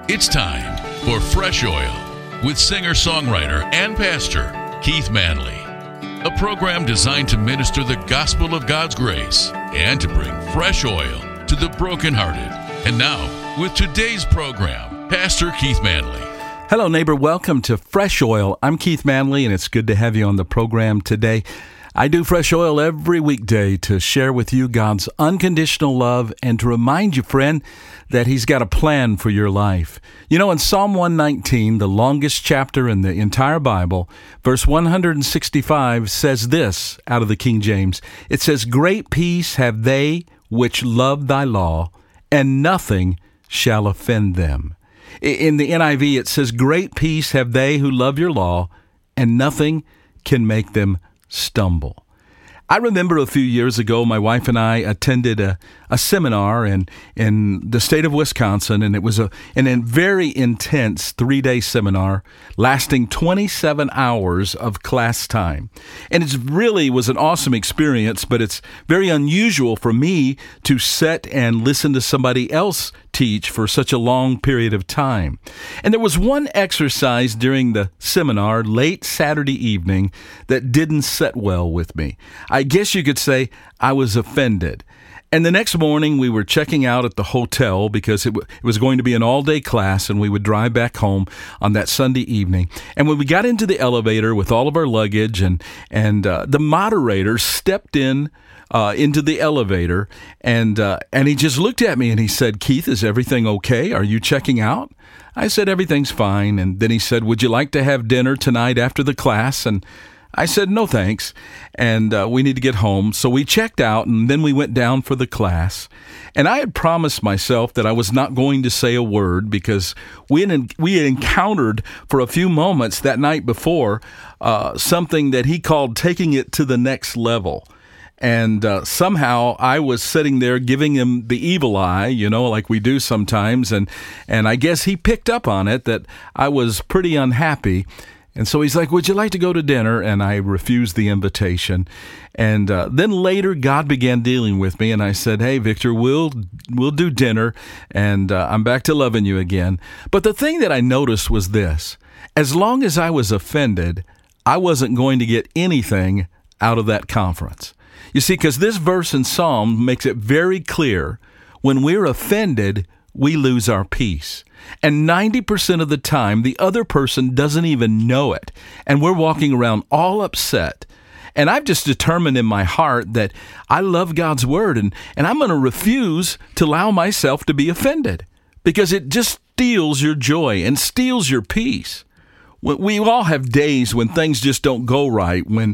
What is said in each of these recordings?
It's time for Fresh Oil with singer-songwriter and pastor Keith Manley, a program designed to minister the gospel of God's grace and to bring fresh oil to the brokenhearted. And now, with today's program, Pastor Keith Manley. Hello, neighbor. Welcome to Fresh Oil. I'm Keith Manley, and it's good to have you on the program today. I do Fresh Oil every weekday to share with you God's unconditional love and to remind you, friend, that He's got a plan for your life. You know, in Psalm 119, the longest chapter in the entire Bible, verse 165 says this out of the King James. It says, "Great peace have they which love thy law, and nothing shall offend them." In the NIV, it says, "Great peace have they who love your law, and nothing can make them stumble." I remember a few years ago, my wife and I attended a seminar in the state of Wisconsin, and it was a very intense 3-day seminar lasting 27 hours of class time. And it really was an awesome experience, but it's very unusual for me to sit and listen to somebody else teach for such a long period of time. And there was one exercise during the seminar late Saturday evening that didn't sit well with me. I guess you could say I was offended. And the next morning, we were checking out at the hotel because it was going to be an all-day class, and we would drive back home on that Sunday evening. And when we got into the elevator with all of our luggage, and the moderator stepped into the elevator, and he just looked at me and he said, "Keith, is everything okay? Are you checking out?" I said, "Everything's fine." And then he said, "Would you like to have dinner tonight after the class?" And I said, "No, thanks, and we need to get home." So we checked out, and then we went down for the class. And I had promised myself that I was not going to say a word because we had encountered for a few moments that night before something that he called taking it to the next level. And somehow I was sitting there giving him the evil eye, you know, like we do sometimes. And I guess he picked up on it that I was pretty unhappy. And so he's like, "Would you like to go to dinner?" And I refused the invitation. And then later, God began dealing with me, and I said, "Hey, Victor, we'll do dinner, and I'm back to loving you again." But the thing that I noticed was this. As long as I was offended, I wasn't going to get anything out of that conference. You see, because this verse in Psalm makes it very clear, when we're offended, we lose our peace. And 90% of the time, the other person doesn't even know it. And we're walking around all upset. And I've just determined in my heart that I love God's word, and I'm going to refuse to allow myself to be offended because it just steals your joy and steals your peace. We all have days when things just don't go right, when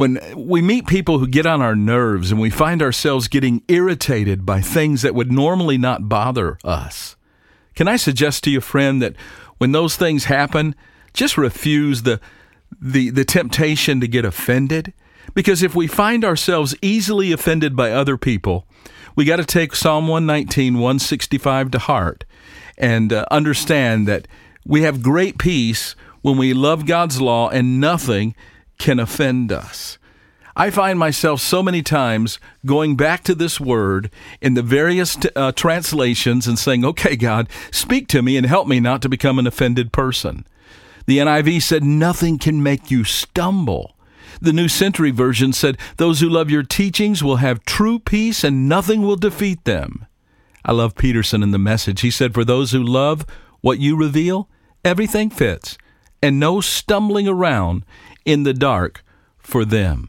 we meet people who get on our nerves and we find ourselves getting irritated by things that would normally not bother us. Can I suggest to you, friend, that when those things happen, just refuse the temptation to get offended? Because if we find ourselves easily offended by other people, we got to take Psalm 119, 165 to heart and understand that we have great peace when we love God's law and nothing can offend us. I find myself so many times going back to this word in the various translations and saying, "Okay, God, speak to me and help me not to become an offended person." The NIV said, "Nothing can make you stumble." The New Century Version said, "Those who love your teachings will have true peace and nothing will defeat them." I love Peterson in the Message. He said, "For those who love what you reveal, everything fits, and no stumbling around in the dark for them."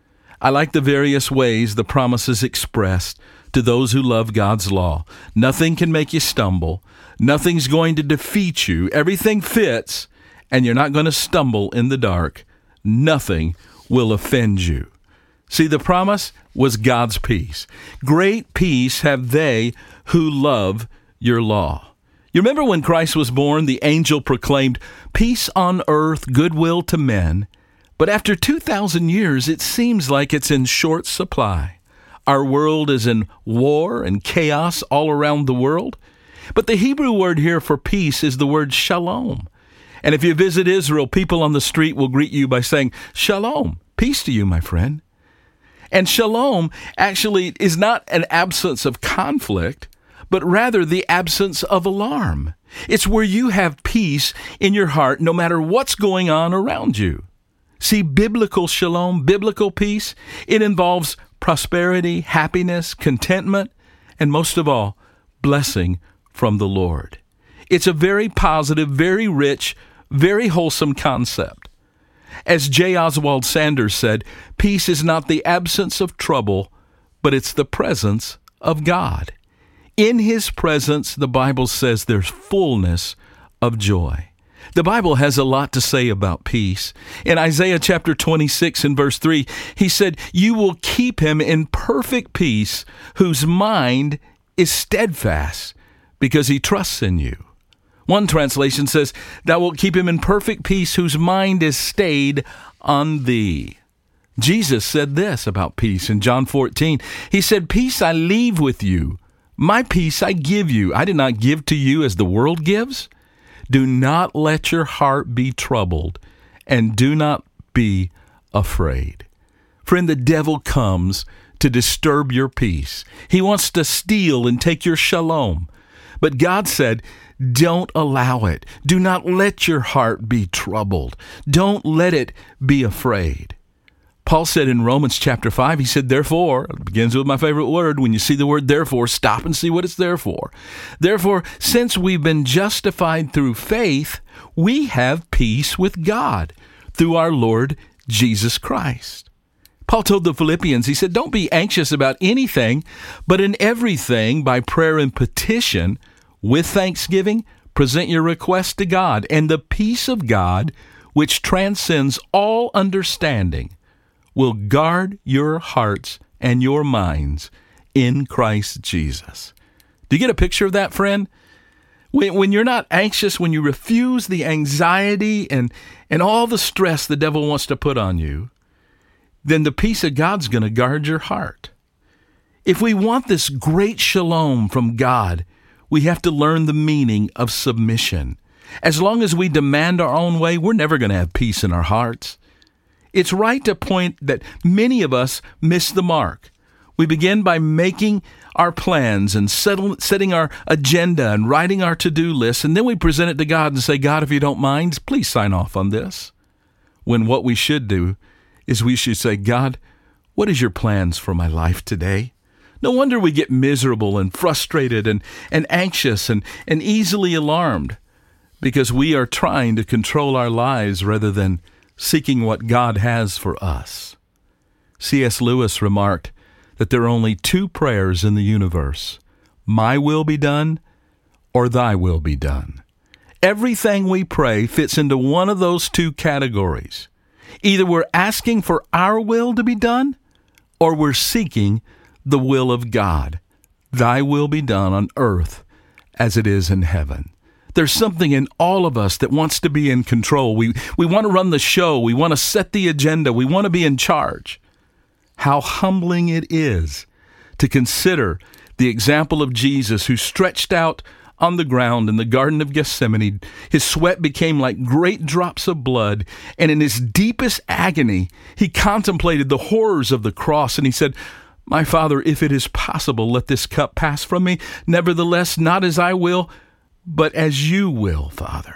I like the various ways the promise is expressed to those who love God's law. Nothing can make you stumble. Nothing's going to defeat you. Everything fits, and you're not going to stumble in the dark. Nothing will offend you. See, the promise was God's peace. Great peace have they who love your law. You remember when Christ was born, the angel proclaimed, "Peace on earth, goodwill to men." But after 2,000 years, it seems like it's in short supply. Our world is in war and chaos all around the world. But the Hebrew word here for peace is the word shalom. And if you visit Israel, people on the street will greet you by saying, "Shalom, peace to you, my friend." And shalom actually is not an absence of conflict, but rather the absence of alarm. It's where you have peace in your heart no matter what's going on around you. See, biblical shalom, biblical peace, it involves prosperity, happiness, contentment, and most of all, blessing from the Lord. It's a very positive, very rich, very wholesome concept. As J. Oswald Sanders said, peace is not the absence of trouble, but it's the presence of God. In His presence, the Bible says there's fullness of joy. The Bible has a lot to say about peace. In Isaiah chapter 26 and verse 3, He said, "You will keep him in perfect peace, whose mind is steadfast, because he trusts in you." One translation says, "Thou wilt keep him in perfect peace, whose mind is stayed on thee." Jesus said this about peace in John 14. He said, "Peace I leave with you. My peace I give you. I did not give to you as the world gives. Do not let your heart be troubled, and do not be afraid." Friend, the devil comes to disturb your peace. He wants to steal and take your shalom. But God said, don't allow it. Do not let your heart be troubled. Don't let it be afraid. Paul said in Romans chapter 5, he said, therefore, it begins with my favorite word. When you see the word therefore, stop and see what it's there for. Therefore, since we've been justified through faith, we have peace with God through our Lord Jesus Christ. Paul told the Philippians, he said, don't be anxious about anything, but in everything, by prayer and petition, with thanksgiving, present your request to God, and the peace of God, which transcends all understanding, will guard your hearts and your minds in Christ Jesus. Do you get a picture of that, friend? When you're not anxious, when you refuse the anxiety and all the stress the devil wants to put on you, then the peace of God's going to guard your heart. If we want this great shalom from God, we have to learn the meaning of submission. As long as we demand our own way, we're never going to have peace in our hearts. It's right to point that many of us miss the mark. We begin by making our plans and setting our agenda and writing our to-do list, and then we present it to God and say, God, if you don't mind, please sign off on this. When what we should do is we should say, God, what is your plans for my life today? No wonder we get miserable and frustrated and anxious and easily alarmed, because we are trying to control our lives rather than seeking what God has for us. C.S. Lewis remarked that there are only two prayers in the universe: my will be done or thy will be done. Everything we pray fits into one of those two categories. Either we're asking for our will to be done, or we're seeking the will of God. Thy will be done on earth as it is in heaven. There's something in all of us that wants to be in control. We want to run the show. We want to set the agenda. We want to be in charge. How humbling it is to consider the example of Jesus, who stretched out on the ground in the Garden of Gethsemane. His sweat became like great drops of blood, and in his deepest agony, he contemplated the horrors of the cross, and he said, my Father, if it is possible, let this cup pass from me. Nevertheless, not as I will, but as you will, Father.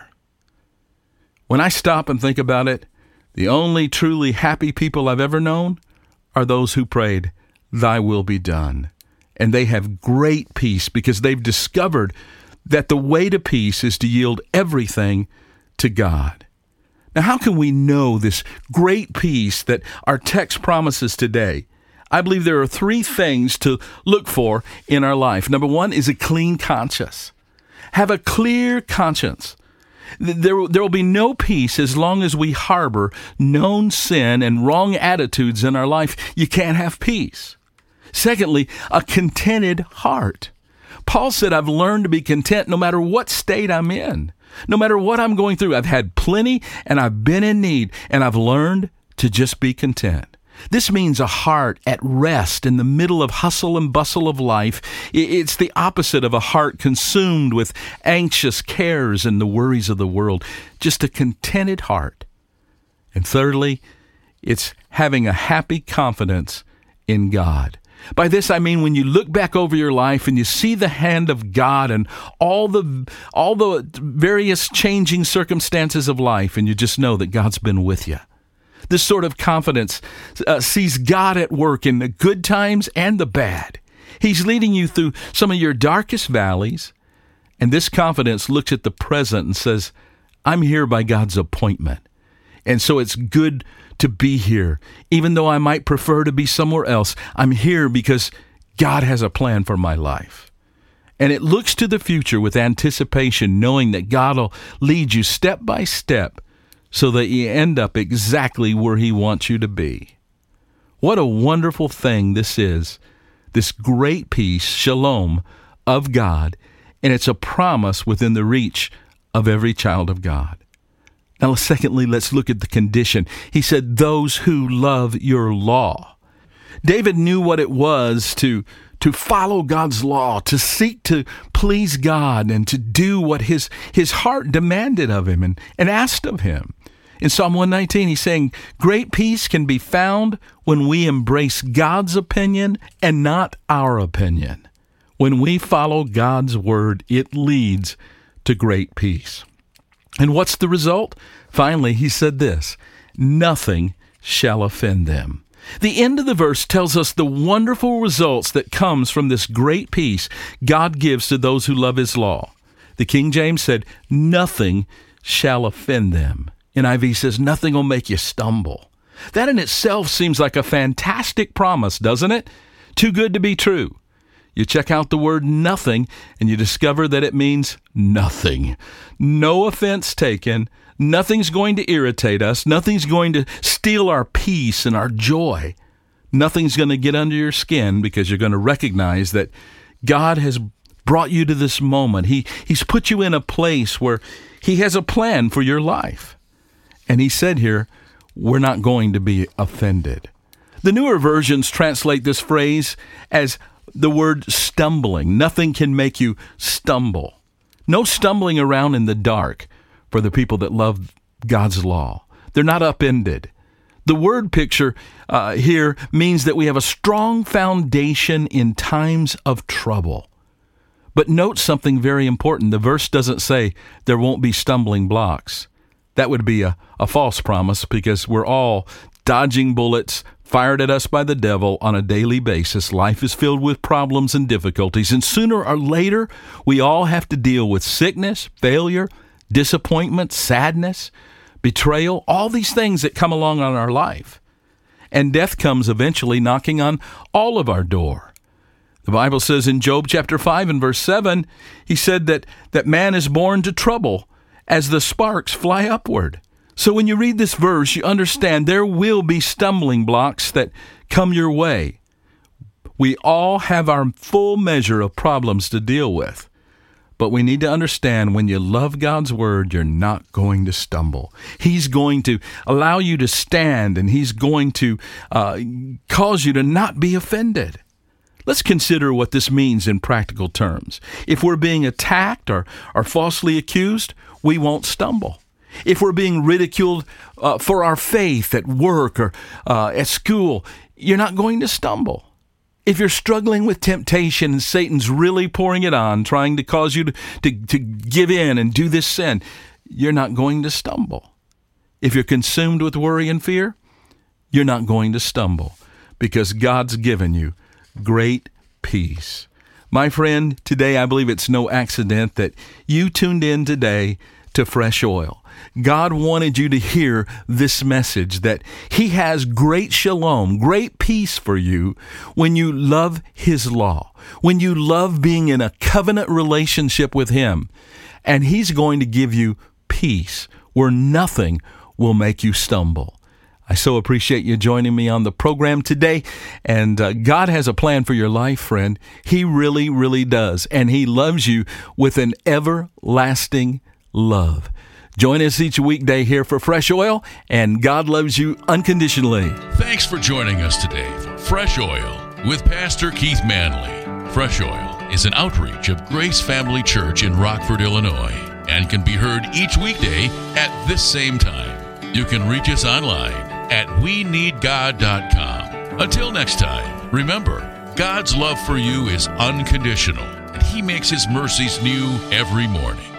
When I stop and think about it, the only truly happy people I've ever known are those who prayed, thy will be done. And they have great peace because they've discovered that the way to peace is to yield everything to God. Now, how can we know this great peace that our text promises today? I believe there are three things to look for in our life. Number one is a clean conscience. Have a clear conscience. There will be no peace as long as we harbor known sin and wrong attitudes in our life. You can't have peace. Secondly, a contented heart. Paul said, I've learned to be content no matter what state I'm in, no matter what I'm going through. I've had plenty and I've been in need, and I've learned to just be content. This means a heart at rest in the middle of hustle and bustle of life. It's the opposite of a heart consumed with anxious cares and the worries of the world. Just a contented heart. And thirdly, it's having a happy confidence in God. By this I mean when you look back over your life and you see the hand of God and all the various changing circumstances of life, and you just know that God's been with you. This sort of confidence sees God at work in the good times and the bad. He's leading you through some of your darkest valleys, and this confidence looks at the present and says, I'm here by God's appointment, and so it's good to be here. Even though I might prefer to be somewhere else, I'm here because God has a plan for my life. And it looks to the future with anticipation, knowing that God will lead you step by step so that you end up exactly where He wants you to be. What a wonderful thing this is, this great peace, shalom, of God, and it's a promise within the reach of every child of God. Now, secondly, let's look at the condition. He said, those who love your law. David knew what it was to follow God's law, to seek to please God, and to do what his heart demanded of him and asked of him. In Psalm 119, he's saying, great peace can be found when we embrace God's opinion and not our opinion. When we follow God's word, it leads to great peace. And what's the result? Finally, he said this, nothing shall offend them. The end of the verse tells us the wonderful results that comes from this great peace God gives to those who love His law. The King James said, nothing shall offend them. NIV says, nothing will make you stumble. That in itself seems like a fantastic promise, doesn't it? Too good to be true. You check out the word nothing, and you discover that it means nothing. No offense taken. Nothing's going to irritate us. Nothing's going to steal our peace and our joy. Nothing's going to get under your skin, because you're going to recognize that God has brought you to this moment. He's put you in a place where He has a plan for your life. And He said here, we're not going to be offended. The newer versions translate this phrase as the word stumbling. Nothing can make you stumble. No stumbling around in the dark for the people that love God's law. They're not upended. The word picture here means that we have a strong foundation in times of trouble. But note something very important. The verse doesn't say there won't be stumbling blocks. That would be a false promise, because we're all dodging bullets fired at us by the devil on a daily basis. Life is filled with problems and difficulties, and sooner or later, we all have to deal with sickness, failure, disappointment, sadness, betrayal, all these things that come along on our life. And death comes eventually knocking on all of our door. The Bible says in Job chapter 5 and verse 7, he said that man is born to trouble as the sparks fly upward. So when you read this verse, you understand there will be stumbling blocks that come your way. We all have our full measure of problems to deal with. But we need to understand, when you love God's word, you're not going to stumble. He's going to allow you to stand, and He's going to cause you to not be offended. Let's consider what this means in practical terms. If we're being attacked or falsely accused, we won't stumble. If we're being ridiculed for our faith at work or at school, you're not going to stumble. If you're struggling with temptation and Satan's really pouring it on, trying to cause you to give in and do this sin, you're not going to stumble. If you're consumed with worry and fear, you're not going to stumble, because God's given you great peace. My friend, today I believe it's no accident that you tuned in today to Fresh Oil. God wanted you to hear this message, that He has great shalom, great peace for you when you love His law, when you love being in a covenant relationship with Him. And He's going to give you peace where nothing will make you stumble. I so appreciate you joining me on the program today. And God has a plan for your life, friend. He really, really does. And He loves you with an everlasting love. Join us each weekday here for Fresh Oil, and God loves you unconditionally. Thanks for joining us today for Fresh Oil with Pastor Keith Manley. Fresh Oil is an outreach of Grace Family Church in Rockford, Illinois, and can be heard each weekday at this same time. You can reach us online at weneedgod.com. Until next time, remember, God's love for you is unconditional, and He makes His mercies new every morning.